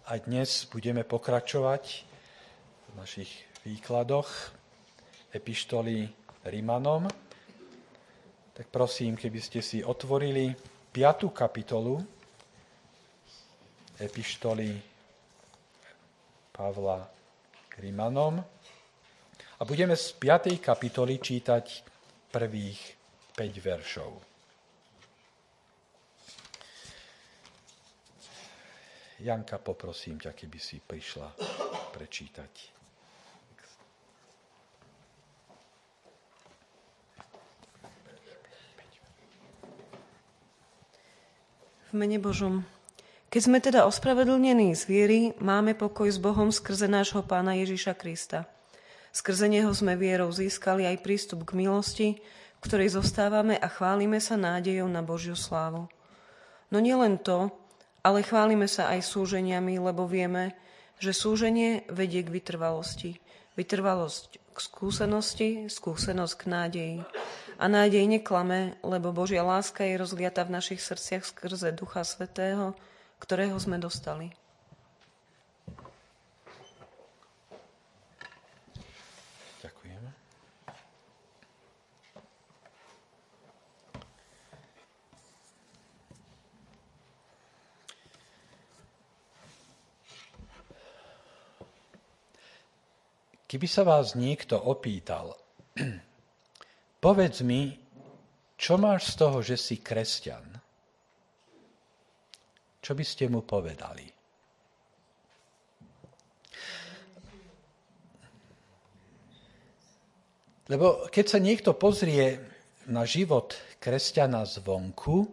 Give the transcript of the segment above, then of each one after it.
A dnes budeme pokračovať v našich výkladoch epištoly Rimanom. Tak prosím, keby ste si otvorili 5. kapitolu epištoly Pavla k Rimanom. A budeme z 5. kapitoly čítať prvých 5 veršov. Janka, poprosím ťa, keby si prišla prečítať. V mene Božom. Keď sme teda ospravedlnení z viery, máme pokoj s Bohom skrze nášho Pána Ježiša Krista. Skrze Neho sme vierou získali aj prístup k milosti, v ktorej zostávame a chválime sa nádejou na Božiu slávu. No nielen to, ale chválime sa aj súženiami, lebo vieme, že súženie vedie k vytrvalosti. Vytrvalosť k skúsenosti, skúsenosť k nádeji. A nádej neklame, lebo Božia láska je rozliata v našich srdciach skrze Ducha Svätého, ktorého sme dostali. Ďakujeme. Keby sa vás niekto opýtal, povedz mi, čo máš z toho, že si kresťan? Čo by ste mu povedali? Lebo keď sa niekto pozrie na život kresťana zvonku,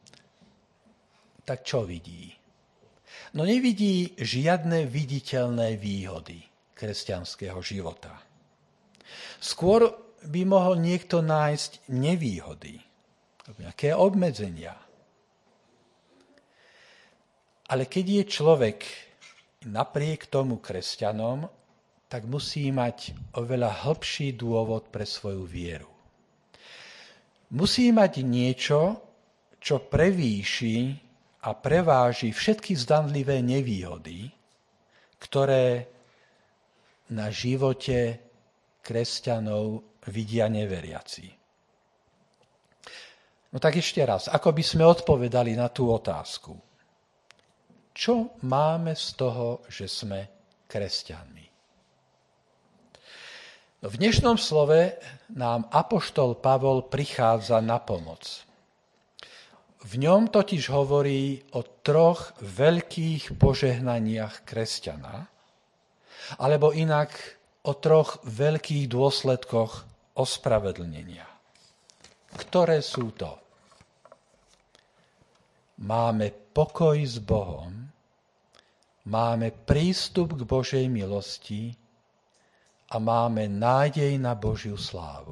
tak čo vidí? No nevidí žiadne viditeľné výhody kresťanského života. Skôr by mohol niekto nájsť nevýhody, nejaké obmedzenia. Ale keď je človek napriek tomu kresťanom, tak musí mať oveľa hlbší dôvod pre svoju vieru. Musí mať niečo, čo prevýši a preváži všetky zdanlivé nevýhody, ktoré na živote kresťanov vidia neveriaci. No tak ešte raz, ako by sme odpovedali na tú otázku? Čo máme z toho, že sme kresťanmi? No v dnešnom slove nám apoštol Pavol prichádza na pomoc. V ňom totiž hovorí o 3 veľkých požehnaniach kresťana, alebo inak o 3 veľkých dôsledkoch ospravedlnenia. Ktoré sú to? Máme pokoj s Bohom, máme prístup k Božej milosti a máme nádej na Božiu slávu.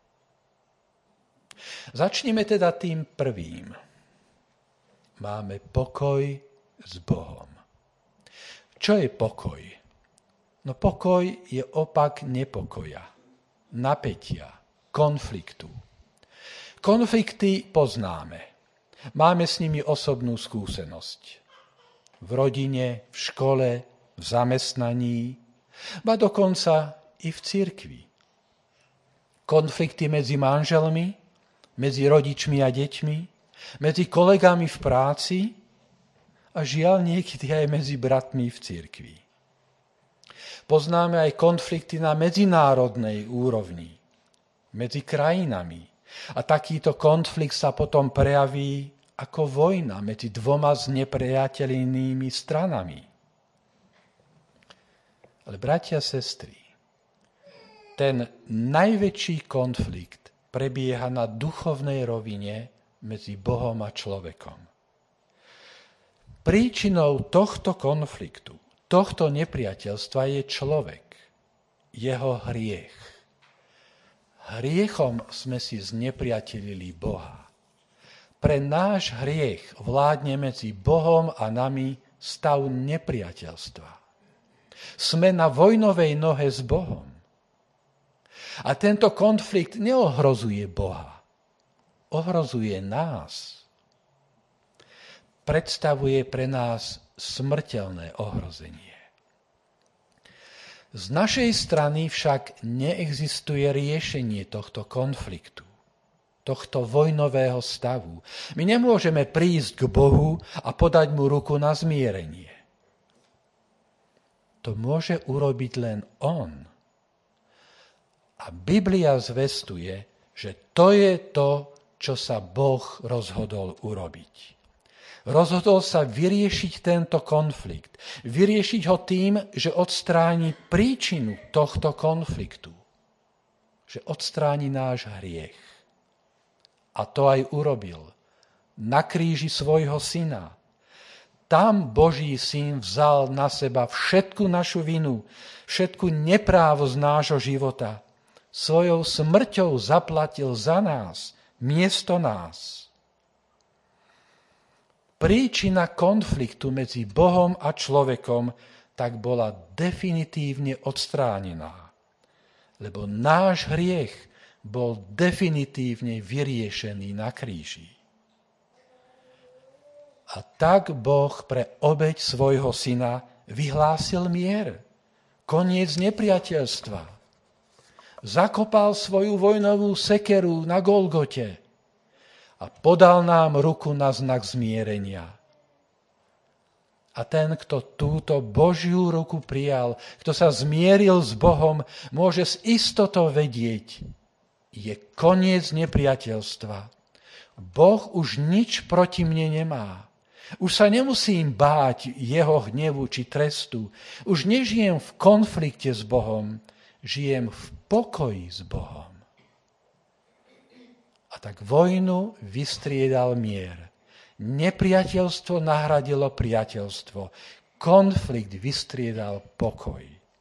Začneme teda tým prvým. Máme pokoj s Bohom. Čo je pokoj? No pokoj je opak nepokoja, napätia, konfliktu. Konflikty poznáme. Máme s nimi osobnú skúsenosť. V rodine, v škole, v zamestnaní, ba dokonca i v cirkvi. Konflikty medzi manželmi, medzi rodičmi a deťmi, medzi kolegami v práci a žiaľ niekedy aj medzi bratmi v cirkvi. Poznáme aj konflikty na medzinárodnej úrovni, medzi krajinami. A takýto konflikt sa potom prejaví ako vojna medzi 2 znepriateľnými stranami. Ale bratia a sestry, ten najväčší konflikt prebieha na duchovnej rovine medzi Bohom a človekom. Príčinou tohto konfliktu, tohto nepriateľstva je človek, jeho hriech. Hriechom sme si znepriatelili Boha. Pre náš hriech vládne medzi Bohom a nami stav nepriateľstva. Sme na vojnovej nohe s Bohom. A tento konflikt neohrozuje Boha. Ohrozuje nás. Predstavuje pre nás smrteľné ohrozenie. Z našej strany však neexistuje riešenie tohto konfliktu, tohto vojnového stavu. My nemôžeme prísť k Bohu a podať mu ruku na zmierenie. To môže urobiť len on. A Biblia zvestuje, že to je to, čo sa Boh rozhodol urobiť. Rozhodol sa vyriešiť tento konflikt. Vyriešiť ho tým, že odstráni príčinu tohto konfliktu. Že odstráni náš hriech. A to aj urobil. Na kríži svojho syna. Tam Boží syn vzal na seba všetku našu vinu, všetku neprávosť nášho života. Svojou smrťou zaplatil za nás, miesto nás. Príčina konfliktu medzi Bohom a človekom tak bola definitívne odstránená, lebo náš hriech bol definitívne vyriešený na kríži. A tak Boh pre obeť svojho syna vyhlásil mier, koniec nepriateľstva. Zakopal svoju vojnovú sekeru na Golgote a podal nám ruku na znak zmierenia. A ten, kto túto Božiu ruku prijal, kto sa zmieril s Bohom, môže s istotou vedieť, je koniec nepriateľstva. Boh už nič proti mne nemá. Už sa nemusím báť jeho hnevu či trestu. Už nežijem v konflikte s Bohom, žijem v pokoji s Bohom. A tak vojnu vystriedal mier. Nepriateľstvo nahradilo priateľstvo. Konflikt vystriedal pokoj.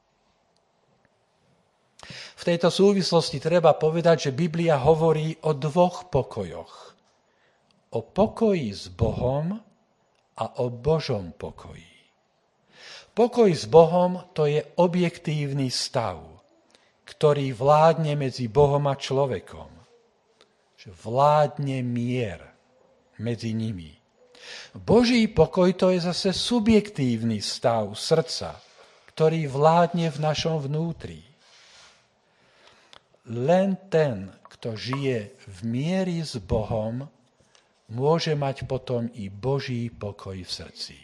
V tejto súvislosti treba povedať, že Biblia hovorí o dvoch pokojoch. O pokoji s Bohom a o Božom pokoji. Pokoj s Bohom to je objektívny stav, ktorý vládne medzi Bohom a človekom. Vládne mier medzi nimi. Boží pokoj to je zase subjektívny stav srdca, ktorý vládne v našom vnútri. Len ten, kto žije v mieri s Bohom, môže mať potom i Boží pokoj v srdci.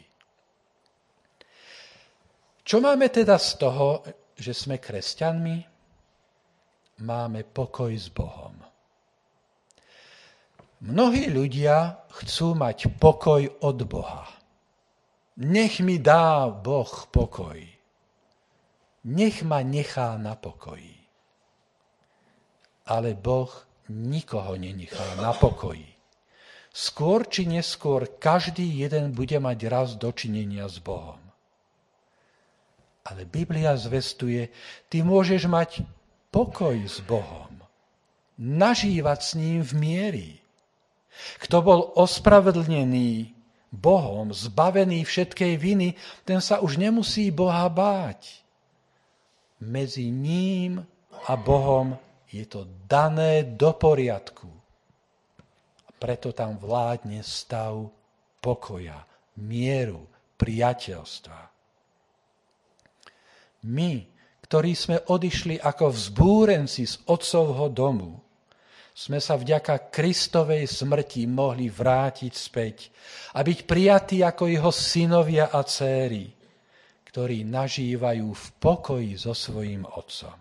Čo máme teda z toho, že sme kresťanmi? Máme pokoj s Bohom. Mnohí ľudia chcú mať pokoj od Boha. Nech mi dá Boh pokoj. Nech ma nechá na pokoji. Ale Boh nikoho nenechá na pokoji. Skôr či neskôr každý jeden bude mať raz dočinenia s Bohom. Ale Biblia zvestuje, ty môžeš mať pokoj s Bohom. Nažívať s ním v miery. Kto bol ospravedlnený Bohom, zbavený všetkej viny, ten sa už nemusí Boha báť. Medzi ním a Bohom je to dané do poriadku. A preto tam vládne stav pokoja, mieru, priateľstva. My, ktorí sme odišli ako vzbúrenci z otcovho domu, sme sa vďaka Kristovej smrti mohli vrátiť späť a byť prijatí ako jeho synovia a dcéry, ktorí nažívajú v pokoji so svojím otcom.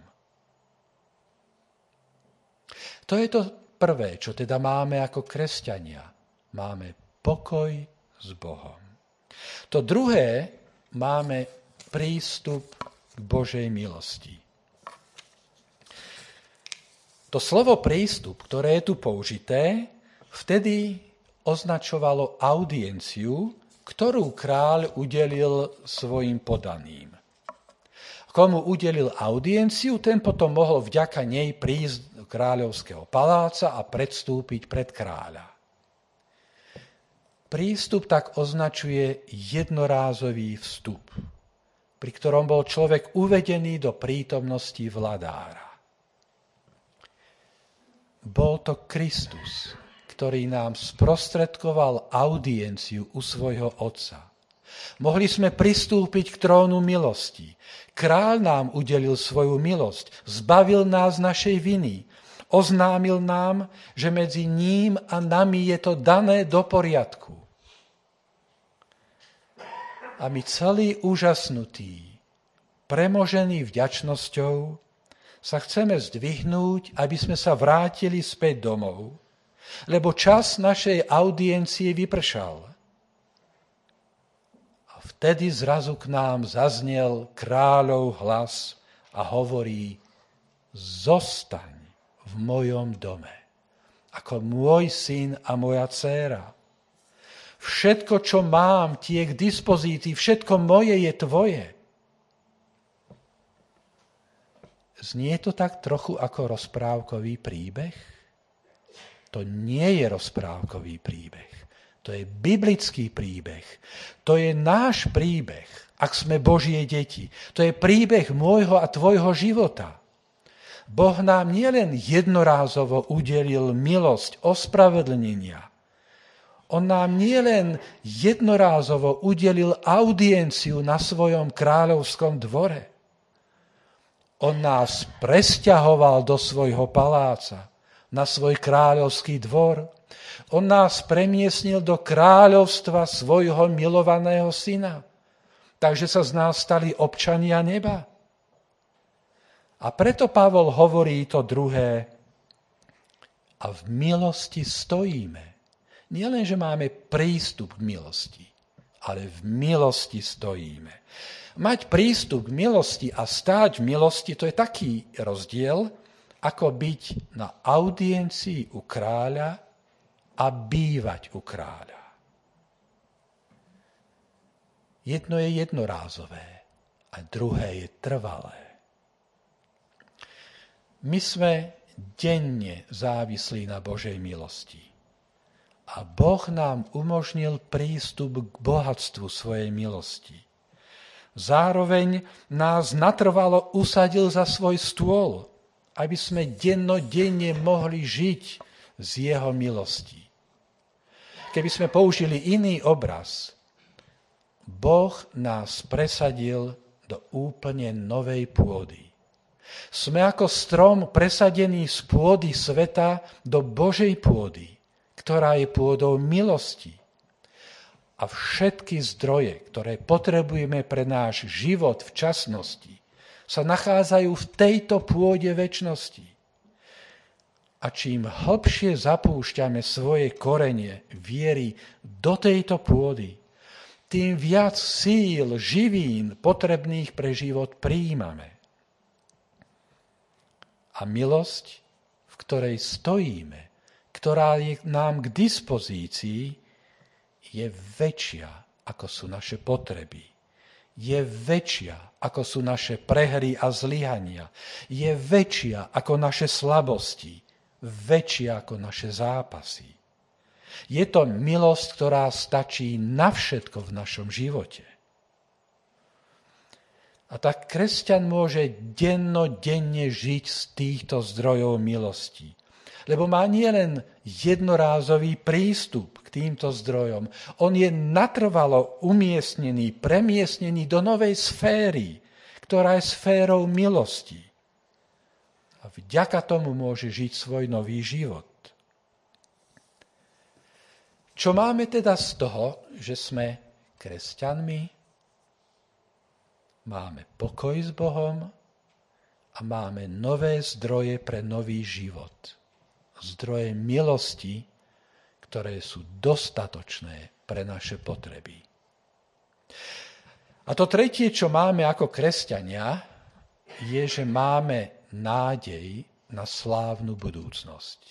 To je to prvé, čo teda máme ako kresťania. Máme pokoj s Bohom. To druhé, máme prístup k Božej milosti. To slovo prístup, ktoré je tu použité, vtedy označovalo audienciu, ktorú kráľ udelil svojim podaným. Komu udelil audienciu, ten potom mohol vďaka nej prísť do kráľovského paláca a predstúpiť pred kráľa. Prístup tak označuje jednorázový vstup, pri ktorom bol človek uvedený do prítomnosti vladára. Bol to Kristus, ktorý nám sprostredkoval audienciu u svojho Otca. Mohli sme pristúpiť k trónu milosti. Kráľ nám udelil svoju milosť, zbavil nás našej viny, oznámil nám, že medzi ním a nami je to dané do poriadku. A my celí úžasnutí, premožení vďačnosťou, sa chceme zdvihnúť, aby sme sa vrátili späť domov, lebo čas našej audiencie vypršal. A vtedy zrazu k nám zaznel kráľov hlas a hovorí: zostaň v mojom dome, ako môj syn a moja dcéra. Všetko, čo mám, ti je k dispozícii, všetko moje je tvoje. Znie to tak trochu ako rozprávkový príbeh? To nie je rozprávkový príbeh. To je biblický príbeh. To je náš príbeh, ak sme Božie deti. To je príbeh môjho a tvojho života. Boh nám nielen jednorázovo udelil milosť ospravedlnenia, on nám nielen jednorázovo udelil audienciu na svojom kráľovskom dvore. On nás presťahoval do svojho paláca, na svoj kráľovský dvor. On nás premiestnil do kráľovstva svojho milovaného syna. Takže sa z nás stali občania neba. A preto Pavol hovorí to druhé: a v milosti stojíme. Nie len, že máme prístup k milosti, ale v milosti stojíme. Mať prístup k milosti a stáť v milosti, to je taký rozdiel, ako byť na audiencii u kráľa a bývať u kráľa. Jedno je jednorázové a druhé je trvalé. My sme denne závislí na Božej milosti. A Boh nám umožnil prístup k bohatstvu svojej milosti. Zároveň nás natrvalo usadil za svoj stôl, aby sme dennodenne mohli žiť z jeho milosti. Keby sme použili iný obraz, Boh nás presadil do úplne novej pôdy. Sme ako strom presadený z pôdy sveta do Božej pôdy, ktorá je pôdou milosti. A všetky zdroje, ktoré potrebujeme pre náš život v časnosti, sa nachádzajú v tejto pôde večnosti. A čím hlbšie zapúšťame svoje korene viery do tejto pôdy, tým viac síl, živín potrebných pre život prijímame. A milosť, v ktorej stojíme, ktorá je nám k dispozícii, je väčšia, ako sú naše potreby. Je väčšia, ako sú naše prehry a zlyhania. Je väčšia, ako naše slabosti. Väčšia, ako naše zápasy. Je to milosť, ktorá stačí na všetko v našom živote. A tak kresťan môže dennodenne žiť z týchto zdrojov milosti. Lebo má nielen jednorázový prístup k týmto zdrojom, on je natrvalo umiestnený, premiestnený do novej sféry, ktorá je sférou milosti. A vďaka tomu môže žiť svoj nový život. Čo máme teda z toho, že sme kresťanmi? Máme pokoj s Bohom a máme nové zdroje pre nový život. Zdroje milosti, ktoré sú dostatočné pre naše potreby. A to tretie, čo máme ako kresťania, je, že máme nádej na slávnu budúcnosť.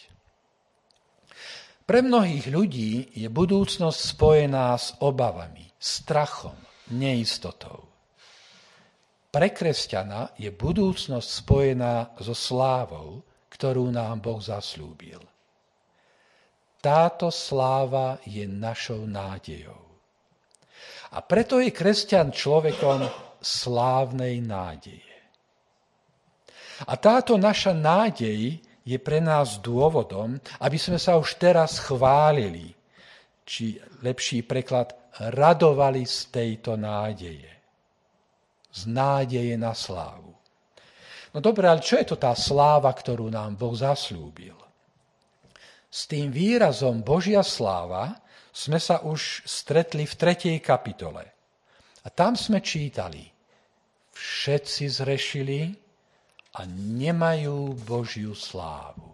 Pre mnohých ľudí je budúcnosť spojená s obavami, strachom, neistotou. Pre kresťana je budúcnosť spojená so slávou, ktorú nám Boh zasľúbil. Táto sláva je našou nádejou. A preto je kresťan človekom slávnej nádeje. A táto naša nádej je pre nás dôvodom, aby sme sa už teraz chválili, či lepší preklad radovali z tejto nádeje. Z nádeje na slávu. No dobre, ale čo je to tá sláva, ktorú nám Boh zasľúbil? S tým výrazom Božia sláva sme sa už stretli v 3. kapitole. A tam sme čítali: všetci zrešili a nemajú Božiu slávu.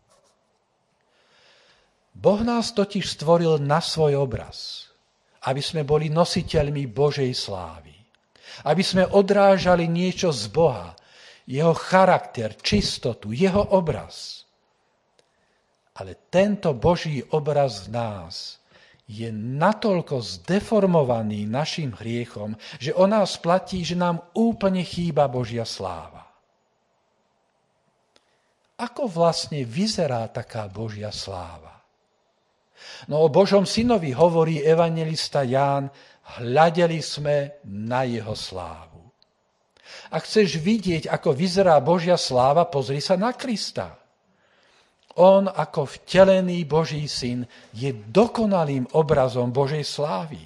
Boh nás totiž stvoril na svoj obraz, aby sme boli nositeľmi Božej slávy. Aby sme odrážali niečo z Boha, jeho charakter, čistotu, jeho obraz. Ale tento Boží obraz v nás je natoľko zdeformovaný našim hriechom, že o nás platí, že nám úplne chýba Božia sláva. Ako vlastne vyzerá taká Božia sláva? No o Božom synovi hovorí evanjelista Ján: hľadeli sme na jeho slávu. Ak chceš vidieť, ako vyzerá Božia sláva, pozri sa na Krista. On ako vtelený Boží syn je dokonalým obrazom Božej slávy.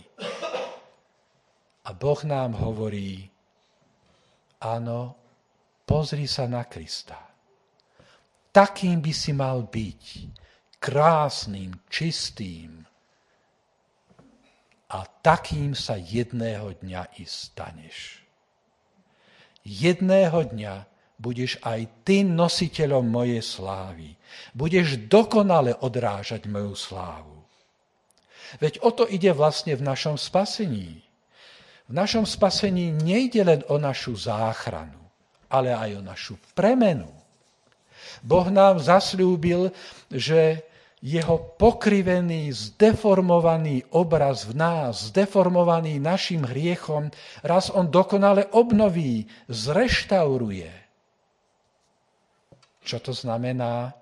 A Boh nám hovorí: áno, pozri sa na Krista. Takým by si mal byť, krásnym, čistým. A takým sa jedného dňa i staneš. Jedného dňa budeš aj ty nositeľom mojej slávy. Budeš dokonale odrážať moju slávu. Veď o to ide vlastne v našom spasení. V našom spasení nejde len o našu záchranu, ale aj o našu premenu. Boh nám zasľúbil, že jeho pokrivený, zdeformovaný obraz v nás, zdeformovaný našim hriechom, raz on dokonale obnoví, zreštauruje. Čo to znamená?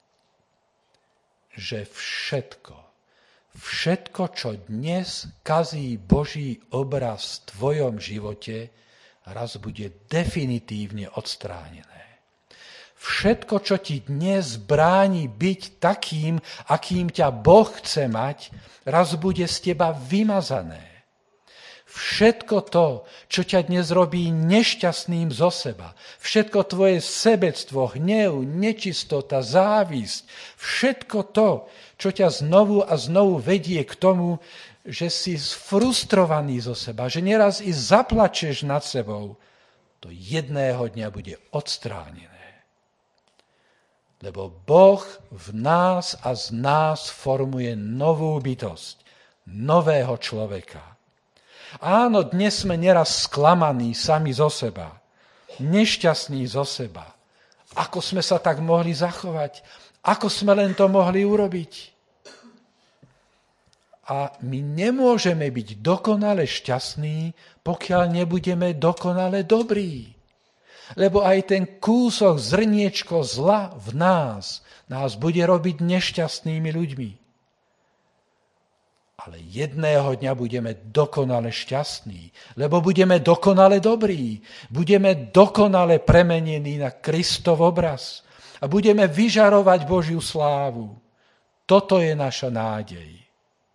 Že všetko, čo dnes kazí Boží obraz v tvojom živote, raz bude definitívne odstránené. Všetko, čo ti dnes bráni byť takým, akým ťa Boh chce mať, raz bude z teba vymazané. Všetko to, čo ťa dnes robí nešťastným zo seba, všetko tvoje sebectvo, hnev, nečistota, závisť, všetko to, čo ťa znovu a znovu vedie k tomu, že si frustrovaný zo seba, že nieraz i zaplačeš nad sebou, to jedného dňa bude odstránené. Lebo Boh v nás a z nás formuje novú bytosť, nového človeka. Áno, dnes sme neraz sklamaní sami zo seba, nešťastní zo seba. Ako sme sa tak mohli zachovať? Ako sme len to mohli urobiť? A my nemôžeme byť dokonale šťastní, pokiaľ nebudeme dokonale dobrí. Lebo aj ten kúsok, zrniečko zla v nás bude robiť nešťastnými ľuďmi. Ale jedného dňa budeme dokonale šťastní, lebo budeme dokonale dobrí, budeme dokonale premenení na Kristov obraz a budeme vyžarovať Božiu slávu. Toto je naša nádej.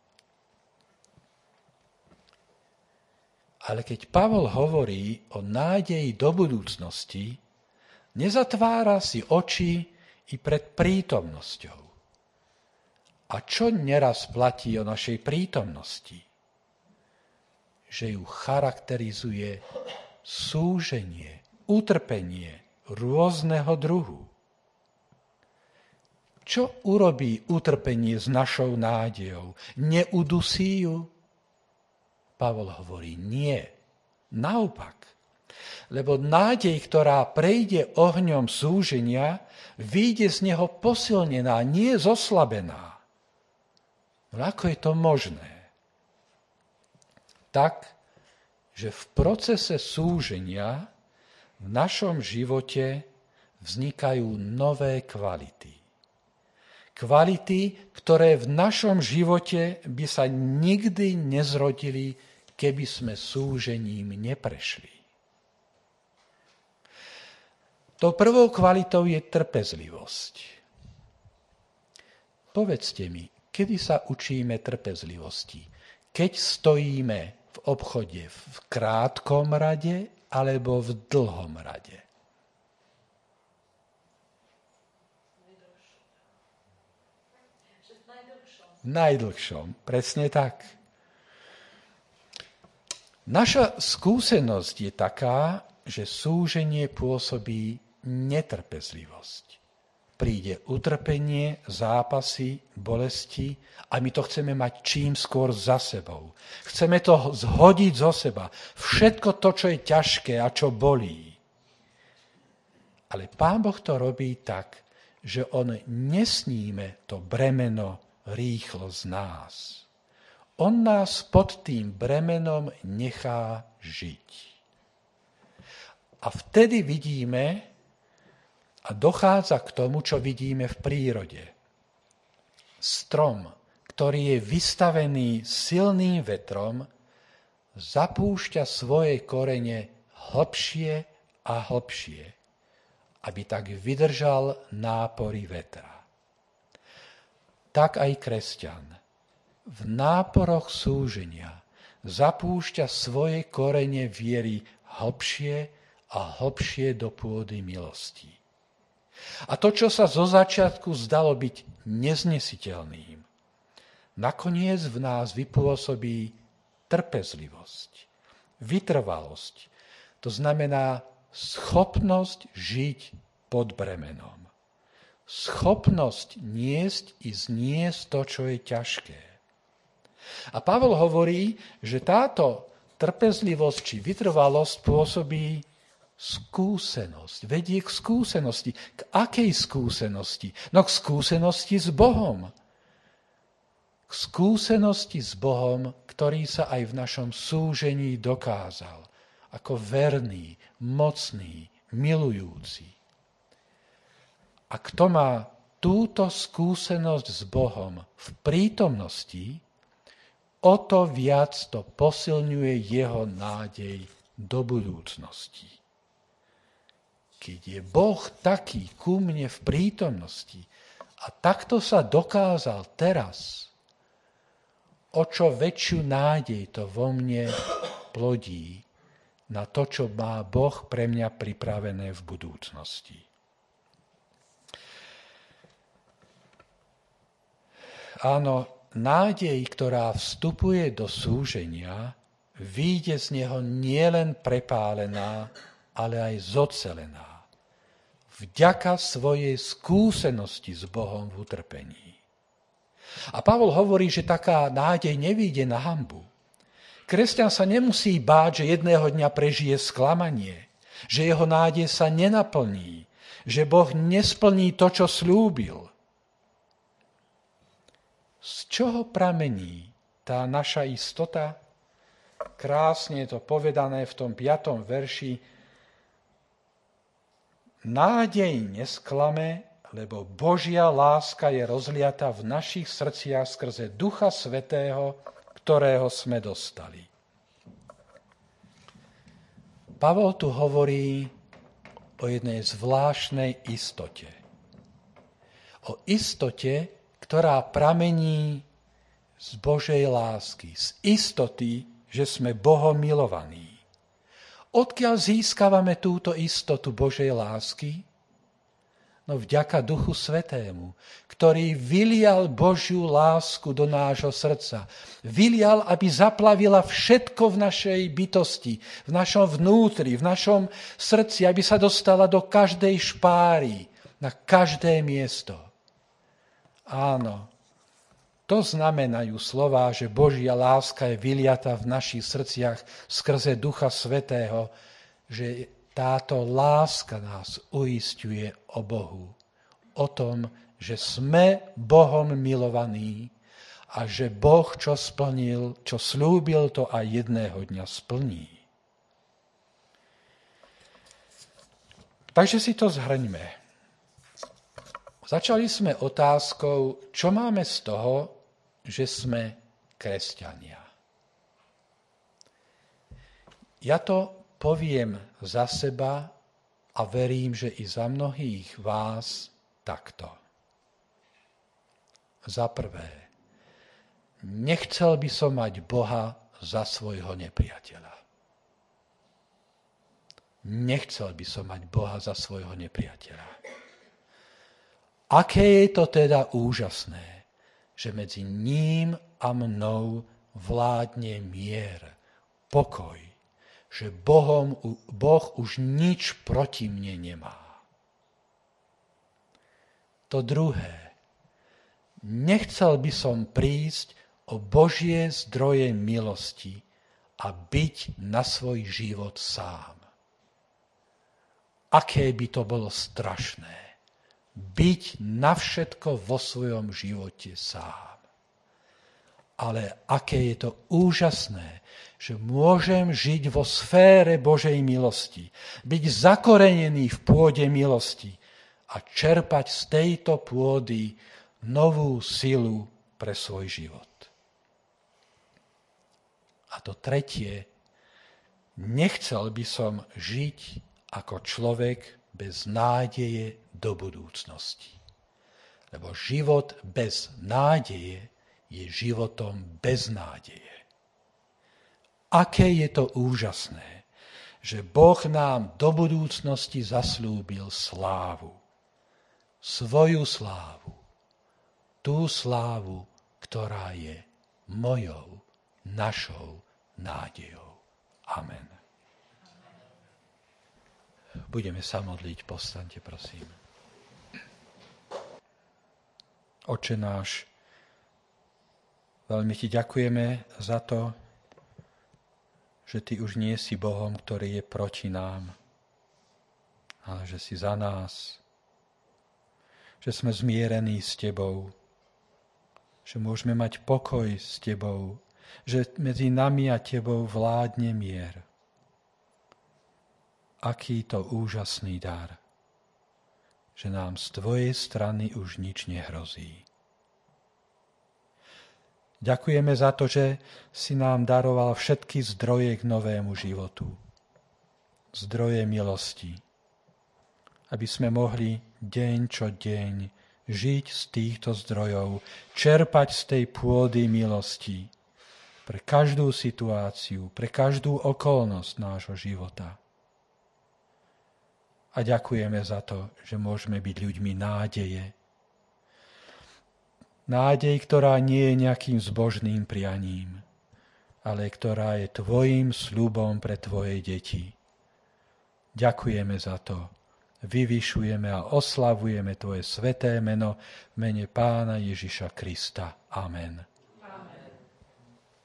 Ale keď Pavol hovorí o nádeji do budúcnosti, nezatvára si oči i pred prítomnosťou. A čo neraz platí o našej prítomnosti? Že ju charakterizuje súženie, utrpenie rôzneho druhu. Čo urobí utrpenie s našou nádejou? Neudusí ju? Pavol hovorí, nie, naopak. Lebo nádej, ktorá prejde ohňom súženia, vyjde z neho posilnená, nie zoslabená. No ako je to možné? Tak, že v procese súženia v našom živote vznikajú nové kvality. Kvality, ktoré v našom živote by sa nikdy nezrodili, keby sme súžením neprešli. Tou prvou kvalitou je trpezlivosť. Povedzte mi, kedy sa učíme trpezlivosti? keď stojíme v obchode v krátkom rade alebo v dlhom rade. V najdlhšom, presne tak. Naša skúsenosť je taká, že súženie pôsobí netrpezlivosť. Príde utrpenie, zápasy, bolesti a my to chceme mať čím skôr za sebou. Chceme to zhodiť zo seba. Všetko to, čo je ťažké a čo bolí. Ale Pán Boh to robí tak, že on nesníme to bremeno rýchlo z nás. On nás pod tým bremenom nechá žiť. A vtedy vidíme a dochádza k tomu, čo vidíme v prírode. Strom, ktorý je vystavený silným vetrom, zapúšťa svoje korene hlbšie a hlbšie, aby tak vydržal nápory vetra. Tak aj kresťan v náporoch súženia zapúšťa svoje korene viery hlbšie a hlbšie do pôdy milosti. A to, čo sa zo začiatku zdalo byť neznesiteľným, nakoniec v nás vypôsobí trpezlivosť, vytrvalosť. To znamená schopnosť žiť pod bremenom. Schopnosť niesť i zniesť to, čo je ťažké. A Pavol hovorí, že táto trpezlivosť či vytrvalosť pôsobí skúsenosť, vedie k skúsenosti. K akej skúsenosti? No k skúsenosti s Bohom. K skúsenosti s Bohom, ktorý sa aj v našom súžení dokázal. Ako verný, mocný, milujúci. A kto má túto skúsenosť s Bohom v prítomnosti, o to viac to posilňuje jeho nádej do budúcnosti. Keď je Boh taký ku mne v prítomnosti a takto sa dokázal teraz, o čo väčšiu nádej to vo mne plodí na to, čo má Boh pre mňa pripravené v budúcnosti. Áno, nádej, ktorá vstupuje do súženia, vyjde z neho nielen prepálená, ale aj zocelená. Vďaka svojej skúsenosti s Bohom v utrpení. A Pavol hovorí, že taká nádej nevyjde na hanbu. Kresťan sa nemusí báť, že jedného dňa prežije sklamanie, že jeho nádej sa nenaplní, že Boh nesplní to, čo slúbil. Z čoho pramení tá naša istota? Krásne je to povedané v tom 5. verši. Nádej nesklame, lebo Božia láska je rozliata v našich srdciach skrze Ducha Svätého, ktorého sme dostali. Pavol tu hovorí o jednej zvláštnej istote. O istote, ktorá pramení z Božej lásky, z istoty, že sme Bohom milovaní. Odkiaľ získavame túto istotu Božej lásky? No vďaka Duchu Svätému, ktorý vylial Božiu lásku do nášho srdca. Vylial, aby zaplavila všetko v našej bytosti, v našom vnútri, v našom srdci, aby sa dostala do každej špáry, na každé miesto. Áno, to znamenajú slová, že Božia láska je vyliata v našich srdciach skrze Ducha Svätého, že táto láska nás uisťuje o Bohu. O tom, že sme Bohom milovaní a že Boh, čo splnil, čo slúbil, to aj jedného dňa splní. Takže si to zhrňme. Začali sme otázkou, čo máme z toho, že sme kresťania. Ja to poviem za seba a verím, že i za mnohých vás takto. Za prvé, nechcel by som mať Boha za svojho nepriateľa. Nechcel by som mať Boha za svojho nepriateľa. Aké je to teda úžasné, že medzi ním a mnou vládne mier, pokoj, že Boh už nič proti mne nemá. To druhé, nechcel by som prísť o Božie zdroje milosti a byť na svoj život sám. Aké by to bolo strašné, byť na všetko vo svojom živote sám. Ale aké je to úžasné, že môžem žiť vo sfére Božej milosti, byť zakorenený v pôde milosti a čerpať z tejto pôdy novú silu pre svoj život. A to tretie, nechcel by som žiť ako človek bez nádeje do budúcnosti. Lebo život bez nádeje je životom bez nádeje. Aké je to úžasné, že Boh nám do budúcnosti zaslúbil slávu. Svoju slávu. Tú slávu, ktorá je mojou, našou nádejou. Amen. Budeme sa modliť, povstaňte, prosím. Oče náš, veľmi ti ďakujeme za to, že ty už nie si Bohom, ktorý je proti nám, ale že si za nás, že sme zmierení s tebou, že môžeme mať pokoj s tebou, že medzi nami a tebou vládne mier. Aký to úžasný dar, že nám z tvojej strany už nič nehrozí. Ďakujeme za to, že si nám daroval všetky zdroje k novému životu. Zdroje milosti. Aby sme mohli deň čo deň žiť z týchto zdrojov, čerpať z tej pôdy milosti pre každú situáciu, pre každú okolnosť nášho života. A ďakujeme za to, že môžeme byť ľuďmi nádeje. Nádej, ktorá nie je nejakým zbožným prianím, ale ktorá je tvojím sľubom pre tvoje deti. Ďakujeme za to. Vyvyšujeme a oslavujeme tvoje sveté meno v mene Pána Ježiša Krista. Amen.